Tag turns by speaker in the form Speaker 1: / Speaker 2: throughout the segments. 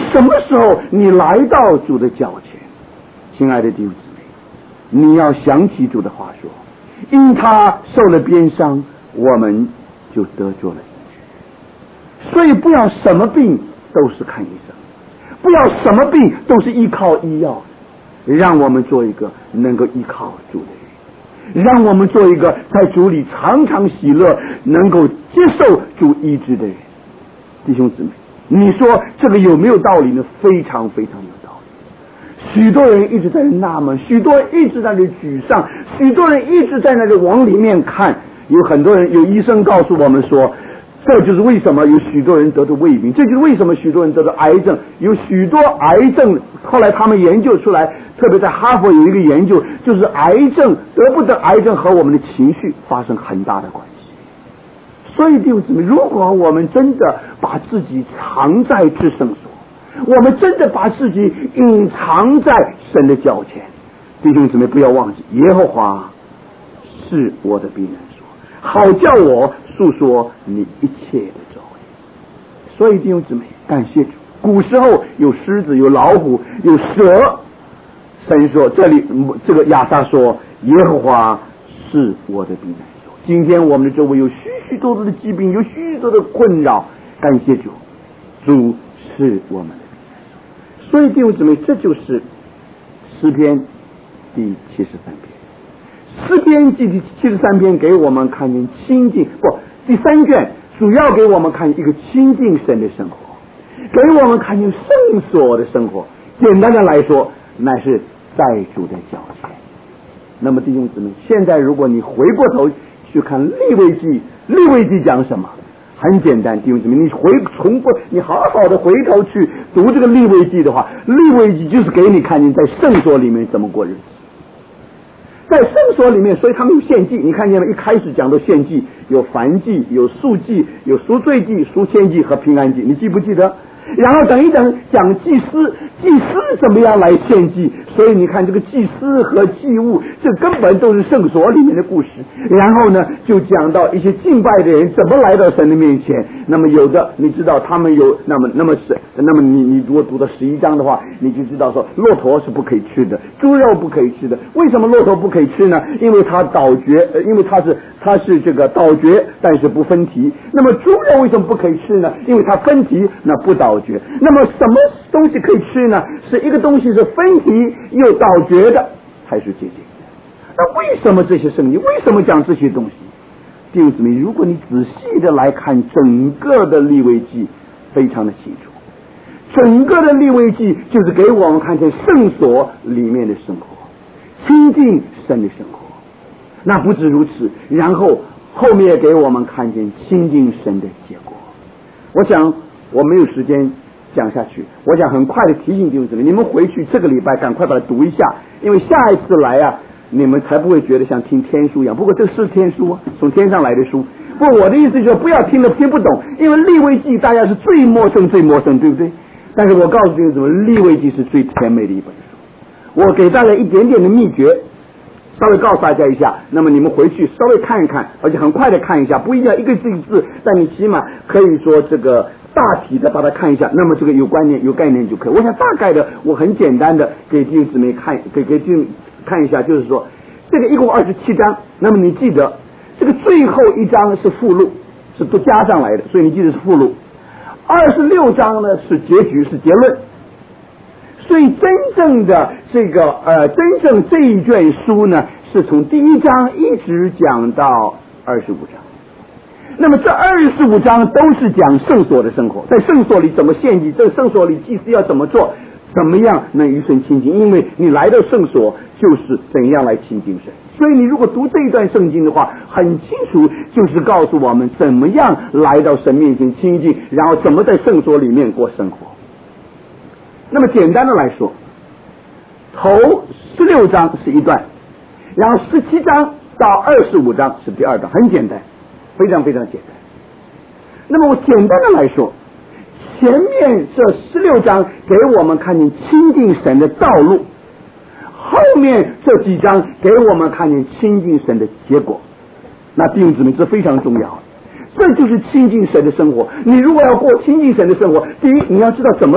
Speaker 1: 什么时候你来到主的脚前，亲爱的弟兄姊妹，你要想起主的话说，因他受了鞭伤，我们就得救了医治。所以不要什么病都是看医生，不要什么病都是依靠医药，让我们做一个能够依靠主的人，让我们做一个在主里常常喜乐，能够接受主医治的人。弟兄姊妹，你说这个有没有道理呢？非常非常有道理。许多人一直在纳闷，许多人一直在那里沮丧，许多人一直在那里往里面看。有很多人，有医生告诉我们说，这就是为什么有许多人得的胃病，这就是为什么许多人得的癌症。有许多癌症，后来他们研究出来，特别在哈佛有一个研究，就是癌症得不得癌症和我们的情绪发生很大的关系。所以弟兄姊妹，如果我们真的把自己藏在至圣所，我们真的把自己隐藏在神的脚前，弟兄姊妹不要忘记，耶和华是我的避难所，好叫我诉说你一切的作为。所以弟兄姊妹，感谢主，古时候有狮子，有老虎，有蛇，神说这里这个亚萨说耶和华是我的避难所。今天我们的周围有许许多多的疾病，有许许多的困扰，感谢主，主是我们的避难所。所以弟兄姊妹，这就是诗篇第73篇。诗篇第73篇给我们看见亲近，第3卷主要给我们看一个亲近神的生活，给我们看见圣所的生活。简单的来说，乃是在主的脚前。那么弟兄姊妹，现在如果你回过头去看利未记，利未记讲什么？很简单，弟兄姊妹，你好好的回头去读这个利未记的话，利未记就是给你看见在圣所里面怎么过日子。在圣所里面，所以他们有献祭，你看见了，一开始讲到献祭，有燔祭，有素祭，有赎罪祭、赎愆祭和平安祭，你记不记得？然后等一等讲祭司怎么样来献祭，所以你看这个祭司和祭物，这根本都是圣所里面的故事。然后呢，就讲到一些敬拜的人怎么来到神的面前。那么有的你知道他们有那么你如果读到11章的话，你就知道说骆驼是不可以吃的，猪肉不可以吃的。为什么骆驼不可以吃呢？因为它倒嚼，因为它是这个倒嚼，但是不分蹄。那么猪肉为什么不可以吃呢？因为它分蹄，那不倒嚼。那么什么东西可以吃呢？是一个东西是分蹄又倒嚼的，才是洁净的。那为什么这些圣经为什么讲这些东西？弟兄姊妹，如果你仔细的来看整个的利未记，非常的清楚。整个的利未记就是给我们看见圣所里面的生活，亲近神的生活。那不止如此，然后后面也给我们看见亲近神的结果。我想我没有时间讲下去，我想很快的提醒弟兄姊妹，你们回去这个礼拜赶快把它读一下，因为下一次来啊，你们才不会觉得像听天书一样。不过这是天书啊，从天上来的书。不过我的意思就是不要听了听不懂，因为利未记大家是最陌生，对不对？但是我告诉弟兄姊妹，利未记是最甜美的一本书。我给大家一点点的秘诀，稍微告诉大家一下，那么你们回去稍微看一看，而且很快的看一下，不一定要一个字一个字，但你起码可以说这个大体的把它看一下，那么这个有观念有概念就可以。我想大概的我很简单的给弟兄姊妹看，给弟兄看一下，就是说这个一共27章，那么你记得这个最后一章是附录，是都加上来的，所以你记得是附录。26章呢是结局，是结论。所以真正这一卷书呢，是从第1章一直讲到25章。那么这25章都是讲圣所的生活，在圣所里怎么献祭，在圣所里祭司要怎么做，怎么样能与神亲近，因为你来到圣所就是怎样来亲近神。所以你如果读这一段圣经的话，很清楚就是告诉我们怎么样来到神面前亲近，然后怎么在圣所里面过生活。那么简单的来说，头16章是一段，然后17章到25章是第2段，很简单，非常非常简单。那么我简单的来说，前面这16章给我们看见亲近神的道路，后面这几章给我们看见亲近神的结果。那弟兄姊妹，这非常重要，这就是亲近神的生活。你如果要过亲近神的生活，第一你要知道怎么亲近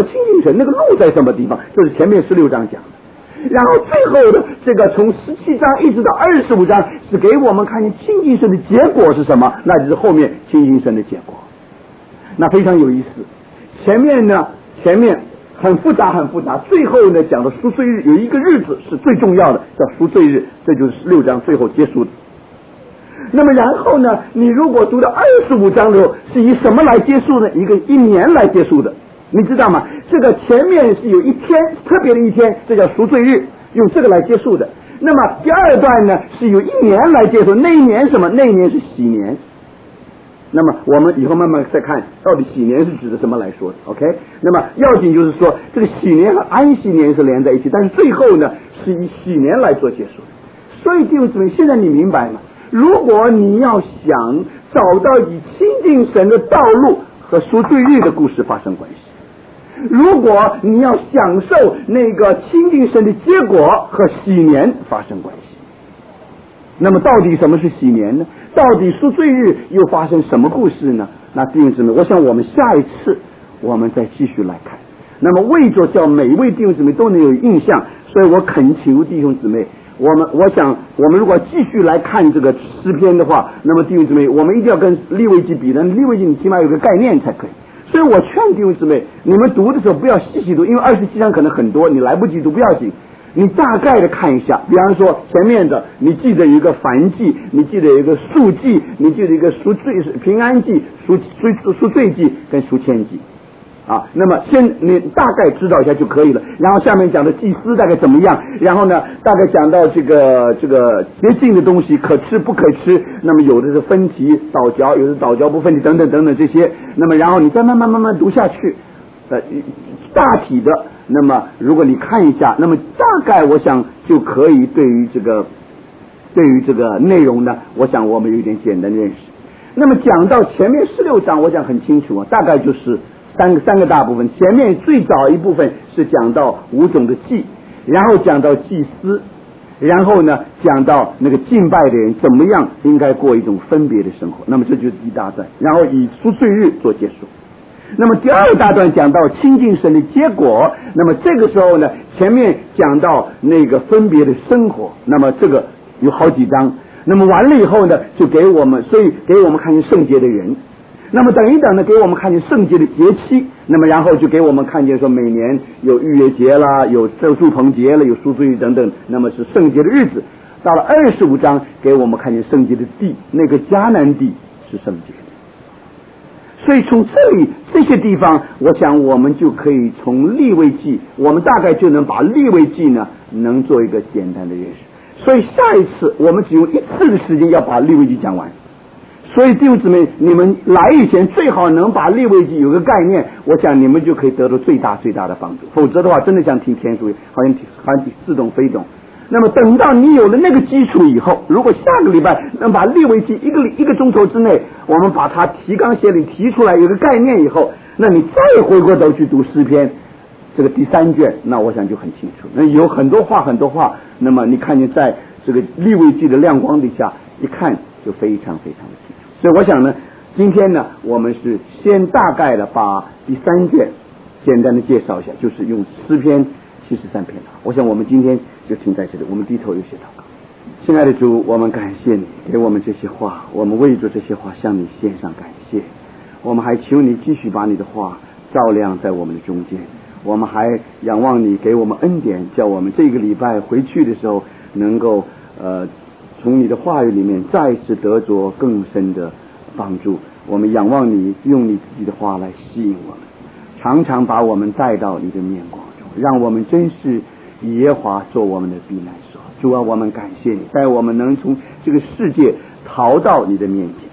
Speaker 1: 程，那个路在什么地方，这是前面16章讲的。然后最后的这个从17章一直到25章是给我们看见亲近神的结果是什么，那就是后面亲近神的结果，那非常有意思。前面很复杂，最后呢讲的赎罪日，有一个日子是最重要的，叫赎罪日，这就是16章最后结束的。那么然后呢，你如果读到25章的时候，是以什么来结束呢？一年来结束的，你知道吗？这个前面是有一天特别的一天，这叫赎罪日，用这个来结束的。那么第二段呢是有一年来结束，那一年什么？那一年是喜年。那么我们以后慢慢再看到底喜年是指的什么来说的 OK。 那么要紧就是说这个喜年和安息年是连在一起，但是最后呢是以喜年来做结束的。所以弟兄姊妹，现在你明白吗？如果你要想找到以亲近神的道路和赎罪日的故事发生关系，如果你要享受那个亲近神的结果和喜年发生关系，那么到底什么是喜年呢？到底赎罪日又发生什么故事呢？那弟兄姊妹，我想我们下一次我们再继续来看。那么为着叫每一位弟兄姊妹都能有印象，所以我恳求弟兄姊妹，我想我们如果继续来看这个诗篇的话，那么弟兄姊妹，我们一定要跟利未记比呢，利未记你起码有个概念才可以。所以我劝弟兄姊妹，你们读的时候不要细读，因为27章可能很多，你来不及读不要紧，你大概的看一下。比方说前面的你记得有一个燔祭，你记得有一个赎祭，你记得一个赎罪平安祭、赎罪祭跟赎愆祭啊，那么你大概知道一下就可以了。然后下面讲的祭司大概怎么样，然后呢大概讲到这个洁净的东西可吃不可吃，那么有的是分题倒嚼，有的倒嚼不分题等等等等这些。那么然后你再慢慢读下去，大体的，那么如果你看一下，那么大概我想就可以对于这个内容呢，我想我们有一点简单的认识。那么讲到前面16章，我想很清楚啊，大概就是三个大部分。前面最早一部分是讲到5种的祭，然后讲到祭司，然后呢讲到那个敬拜的人怎么样应该过一种分别的生活，那么这就是第一大段，然后以赎罪日做结束。那么第二大段讲到亲近神的结果，那么这个时候呢，前面讲到那个分别的生活，那么这个有好几章，那么完了以后呢，就给我们看见圣洁的人，那么等一等呢，给我们看见圣洁的节期，那么然后就给我们看见说每年有逾越节啦，有住棚节了，有赎罪日等等，那么是圣洁的日子。到了25章给我们看见圣洁的地，那个迦南地是圣洁的。所以从这些地方，我想我们就可以从利未记，我们大概就能把利未记呢能做一个简单的认识。所以下一次我们只用1次的时间要把利未记讲完。所以弟兄姊妹，你们来以前最好能把利未记有个概念，我想你们就可以得到最大的帮助。否则的话，真的像听天书，好像似懂非懂。那么等到你有了那个基础以后，如果下个礼拜能把利未记一个钟头之内，我们把它提纲挈领提出来有个概念以后，那你再回过头去读诗篇这个第3卷，那我想就很清楚。那有很多话，那么你看见在这个利未记的亮光底下一看就非常非常的清楚。所以我想呢，今天呢我们是先大概的把第3卷简单的介绍一下，就是用诗篇73篇。我想我们今天就停在这里，我们低头有些祷告。亲爱的主，我们感谢你给我们这些话，我们为着这些话向你献上感谢。我们还求你继续把你的话照亮在我们的中间，我们还仰望你给我们恩典，叫我们这个礼拜回去的时候能够从你的话语里面再一次得着更深的帮助。我们仰望你用你自己的话来吸引我们，常常把我们带到你的面光中，让我们真是以耶和华做我们的避难所。主啊，我们感谢你，带我们能从这个世界逃到你的面前，